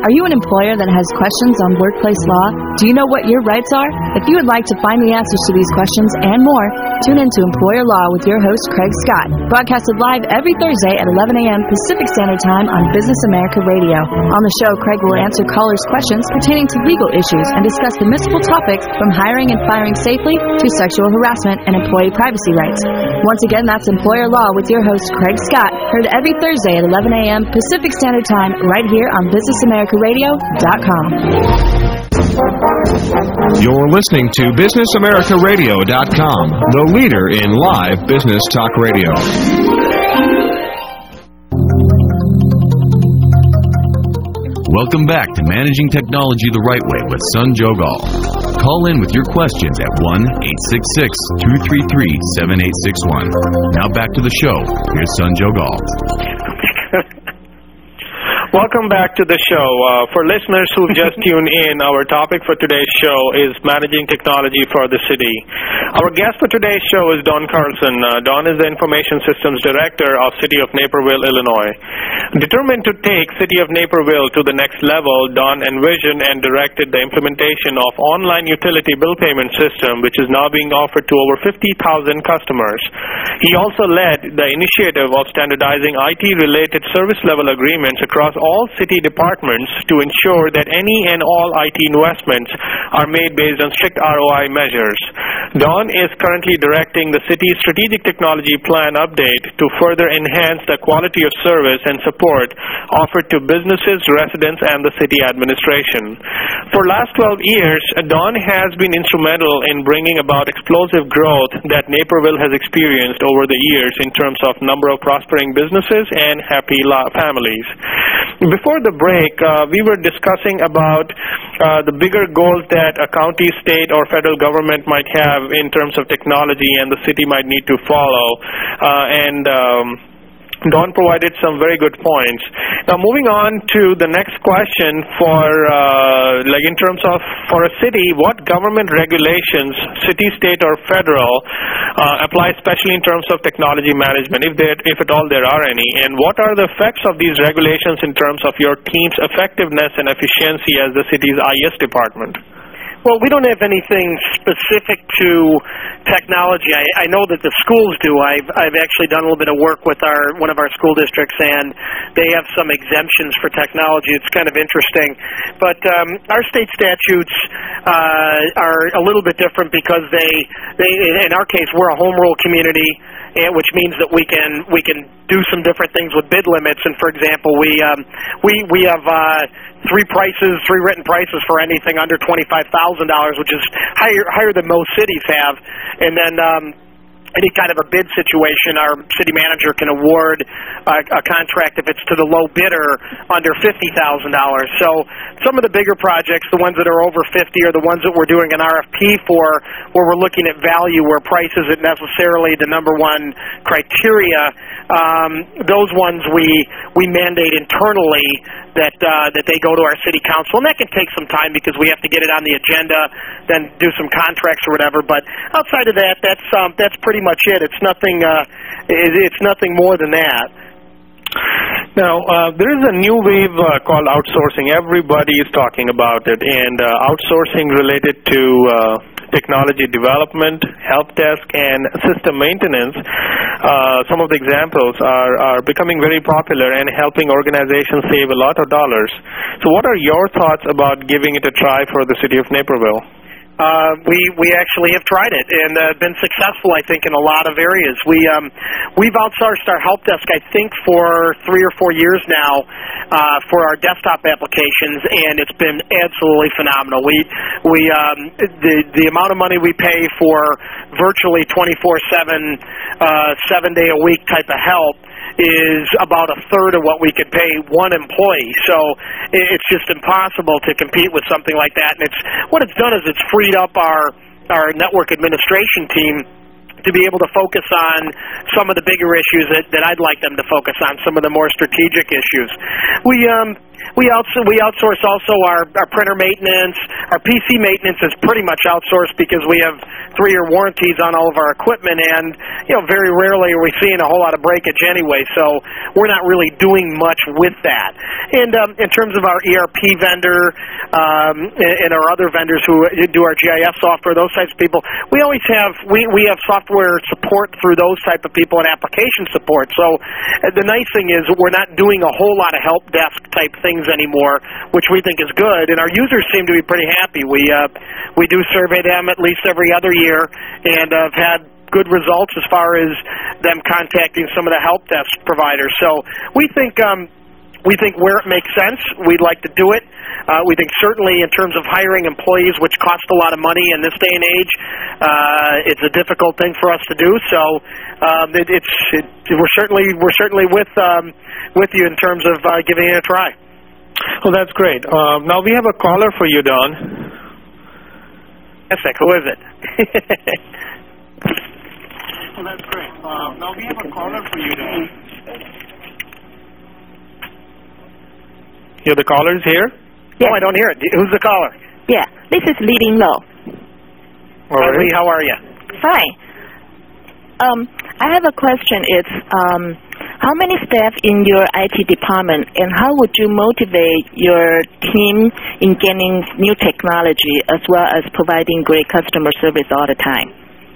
Are you an employer that has questions on workplace law? Do you know what your rights are? If you would like to find the answers to these questions and more, tune in to Employer Law with your host, Craig Scott, broadcasted live every Thursday at eleven a.m. Pacific Standard Time on Business America Radio. On the show, Craig will answer callers' questions pertaining to legal issues and discuss admissible topics from hiring and firing safely to sexual harassment and employee privacy rights. Once again, that's Employer Law with your host, Craig Scott, heard every Thursday at eleven a.m. Pacific Standard Time right here on business america radio dot com. You're listening to business america radio dot com, the leader in live business talk radio. Welcome back to Managing Technology the Right Way with Sanjog Aul. Call in with your questions at one eight six six, two three three, seven eight six one. Now back to the show. Here's Sanjog Aul. Welcome back to the show. Uh, for listeners who've just tuned in, our topic for today's show is managing technology for the city. Our guest for today's show is Don Carlson. Uh, Don is the Information Systems Director of City of Naperville, Illinois. Determined to take City of Naperville to the next level, Don envisioned and directed the implementation of online utility bill payment system, which is now being offered to over fifty thousand customers. He also led the initiative of standardizing I T-related service level agreements across all city departments to ensure that any and all I T investments are made based on strict R O I measures. Don is currently directing the city's strategic technology plan update to further enhance the quality of service and support offered to businesses, residents, and the city administration. For the last twelve years, Don has been instrumental in bringing about explosive growth that Naperville has experienced over the years in terms of number of prospering businesses and happy families. Before the break, uh, we were discussing about uh, the bigger goals that a county, state, or federal government might have in terms of technology and the city might need to follow. Uh, and um, Don provided some very good points. Now, moving on to the next question for, uh, like in terms of, for a city, what government regulations, city, state, or federal, uh, apply especially in terms of technology management, if there, if at all there are any, and what are the effects of these regulations in terms of your team's effectiveness and efficiency as the city's I S department? Well, we don't have anything specific to technology. I, I know that the schools do. I've I've actually done a little bit of work with our one of our school districts, and they have some exemptions for technology. It's kind of interesting. But um, our state statutes uh, are a little bit different because they, they, in our case, we're a home rule community, and which means that we can we can do some different things with bid limits. And for example, we um, we we have uh, three prices, three written prices for anything under twenty-five thousand dollars, which is higher higher than most cities have. And then um, any kind of a bid situation, our city manager can award a, a contract if it's to the low bidder under fifty thousand dollars. So some of the bigger projects, the ones that are over fifty, are the ones that we're doing an R F P for, where we're looking at value, where price isn't necessarily the number one criteria. Um, those ones we we mandate internally that uh, that they go to our city council, and that can take some time because we have to get it on the agenda, then do some contracts or whatever. But outside of that, that's um, that's pretty much it. It's nothing. Uh, it, it's nothing more than that. Now, uh, there is a new wave uh, called outsourcing. Everybody is talking about it, and uh, outsourcing related to uh, technology development, help desk, and system maintenance. Uh, some of the examples are, are becoming very popular and helping organizations save a lot of dollars. So what are your thoughts about giving it a try for the city of Naperville? Uh, we we actually have tried it and uh, been successful, I think, in a lot of areas. We um, we've outsourced our help desk, I think, for three or four years now uh, for our desktop applications, and it's been absolutely phenomenal. We we um, the the amount of money we pay for virtually twenty-four seven, uh, seven day a week type of help is about a third of what we could pay one employee. So it's just impossible to compete with something like that. And it's what it's done is it's freed up our our network administration team to be able to focus on some of the bigger issues that, that I'd like them to focus on, some of the more strategic issues. We um we outsource, we outsource also our, our printer maintenance, our P C maintenance is pretty much outsourced because we have three-year warranties on all of our equipment, and you know, very rarely are we seeing a whole lot of breakage anyway. So we're not really doing much with that. And um, in terms of our E R P vendor um, and our other vendors who do our G I S software, those types of people, we always have we we have software support through those type of people and application support. So uh, the nice thing is we're not doing a whole lot of help desk type things anymore, which we think is good, and our users seem to be pretty happy. We uh, we do survey them at least every other year, and uh, have had good results as far as them contacting some of the help desk providers. So we think um, we think where it makes sense, we'd like to do it. Uh, we think certainly in terms of hiring employees, which cost a lot of money in this day and age, uh, it's a difficult thing for us to do. So um, it, it's it, we're certainly we're certainly with um, with you in terms of uh, giving it a try. Well, that's great. Uh, now we have a caller for you, Don. Yes, who is it? Well, that's great. Uh, now we have a caller for you, Don. You're the callers here? Yes. Oh, I don't hear it. Who's the caller? Yeah, this is Li Ling Lo. All right. Lee, how are you? Fine. Um, I have a question. It's um, how many staff in your I T department, and how would you motivate your team in gaining new technology as well as providing great customer service all the time?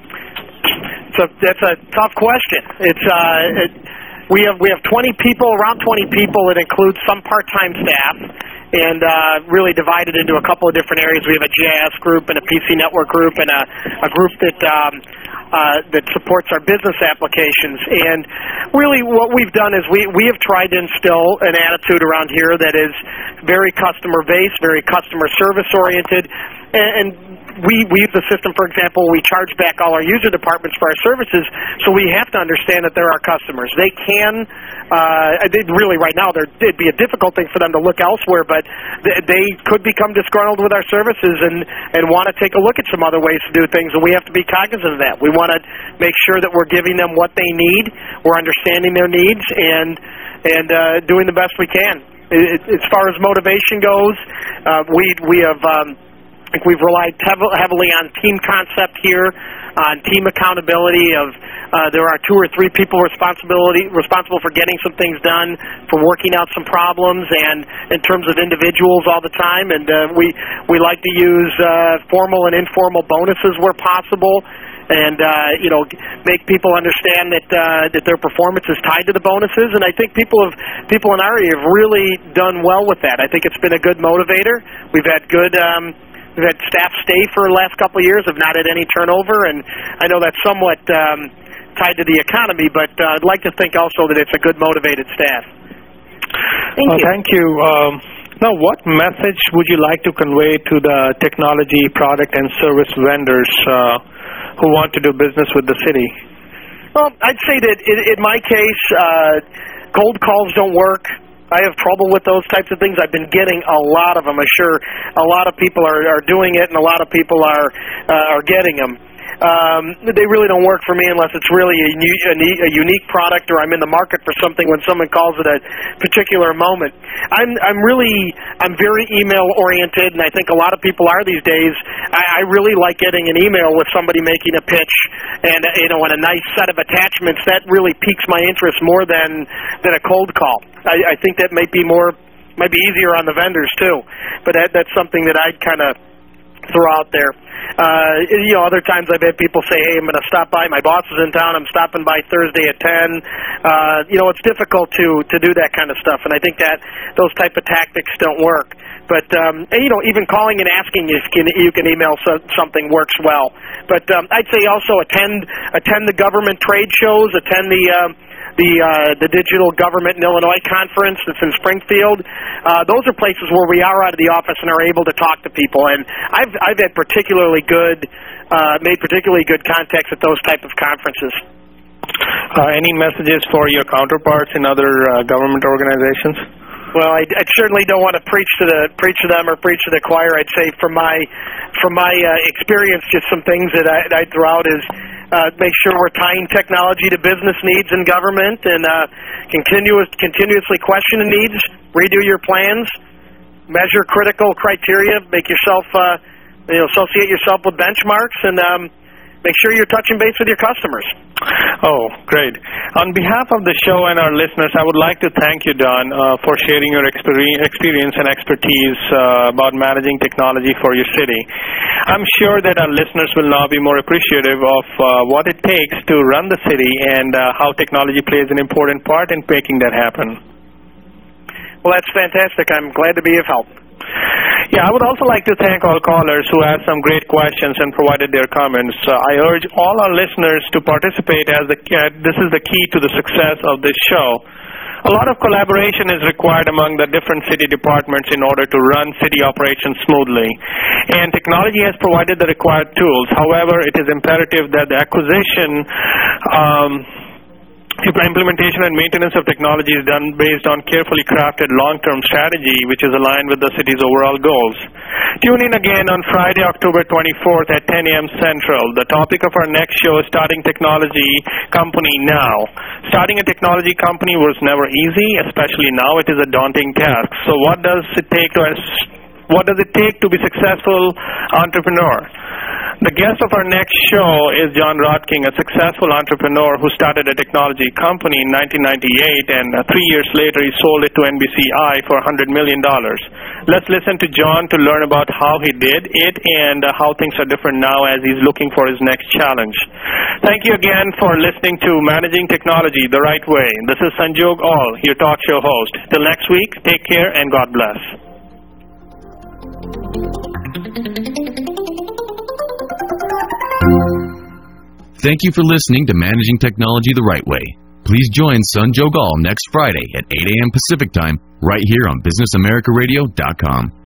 So that's a tough question. It's uh, it, we have we have twenty people, around twenty people. It includes some part-time staff, and uh, really divided into a couple of different areas. We have a G I S group and a P C network group, and a, a group that um, uh, that supports our business applications. And really, what we've done is we we have tried to instill an attitude around here that is very customer-based, very customer service-oriented, and, and we, we use the system, for example, we charge back all our user departments for our services, so we have to understand that they're our customers. They can, uh, they really right now, it'd be a difficult thing for them to look elsewhere, but they, they could become disgruntled with our services and, and want to take a look at some other ways to do things, and we have to be cognizant of that. We want to make sure that we're giving them what they need, we're understanding their needs, and, and uh, doing the best we can. It, as far as motivation goes, uh, we, we have... Um, I think we've relied heavily on team concept here, on team accountability of uh, there are two or three people responsibility responsible for getting some things done, for working out some problems, and in terms of individuals all the time. And uh, we we like to use uh, formal and informal bonuses where possible, and uh, you know, make people understand that uh, that their performance is tied to the bonuses. And I think people have people in our area have really done well with that. I think it's been a good motivator. We've had good. Um, We've had staff stay for the last couple of years, have not had any turnover, and I know that's somewhat um, tied to the economy, but uh, I'd like to think also that it's a good motivated staff. Thank well, you. Thank you. Um, now, what message would you like to convey to the technology, product, and service vendors uh, who want to do business with the city? Well, I'd say that in, in my case, uh, cold calls don't work. I have trouble with those types of things. I've been getting a lot of them. I'm sure a lot of people are, are doing it, and a lot of people are uh, are getting them. Um, they really don't work for me unless it's really a, a, a unique product, or I'm in the market for something when someone calls at a particular moment. I'm I'm really I'm very email oriented, and I think a lot of people are these days. I, I really like getting an email with somebody making a pitch, and you know, and a nice set of attachments. That really piques my interest more than than a cold call. I, I think that might be more might be easier on the vendors too, but that, that's something that I'd kind of throw out there. Uh, you know, other times I've had people say, hey, I'm going to stop by. My boss is in town. I'm stopping by Thursday at ten. Uh, you know, it's difficult to, to do that kind of stuff, and I think that those type of tactics don't work. But, um, and, you know, even calling and asking if you can, you can email so, something works well. But um, I'd say also attend attend the government trade shows, attend the... Um, the uh, the Digital Government in Illinois conference that's in Springfield. Uh, those are places where we are out of the office and are able to talk to people. And I've I've had particularly good uh, made particularly good contacts at those type of conferences. Uh, any messages for your counterparts in other uh, government organizations? Well, I, I certainly don't want to preach to the preach to them or preach to the choir. I'd say from my from my uh, experience, just some things that I, I'd throw out is uh, make sure we're tying technology to business needs in government, and uh, continuous continuously question the needs, redo your plans, measure critical criteria, make yourself, uh, you know, associate yourself with benchmarks, and um, make sure you're touching base with your customers. Oh, great. On behalf of the show and our listeners, I would like to thank you, Don, uh, for sharing your experience and expertise uh, about managing technology for your city. I'm sure that our listeners will now be more appreciative of uh, what it takes to run the city and uh, how technology plays an important part in making that happen. Well, that's fantastic. I'm glad to be of help. Yeah, I would also like to thank all callers who asked some great questions and provided their comments. Uh, I urge all our listeners to participate as the, uh, this is the key to the success of this show. A lot of collaboration is required among the different city departments in order to run city operations smoothly. And technology has provided the required tools. However, it is imperative that the acquisition um, implementation and maintenance of technology is done based on carefully crafted long-term strategy which is aligned with the city's overall goals. Tune in again on Friday, October twenty-fourth at ten a.m. Central. The topic of our next show is Starting Technology Company Now. Starting a technology company was never easy, especially now it is a daunting task. So what does it take to what does it take to be a successful entrepreneur? The guest of our next show is John Rotking, a successful entrepreneur who started a technology company in nineteen ninety-eight, and uh, three years later he sold it to N B C I for one hundred million dollars. Let's listen to John to learn about how he did it and uh, how things are different now as he's looking for his next challenge. Thank you again for listening to Managing Technology the Right Way. This is Sanjog Aul, your talk show host. Till next week, take care and God bless. Thank you for listening to Managing Technology the Right Way. Please join Sanjog Aul next Friday at eight a.m. Pacific Time right here on business america radio dot com.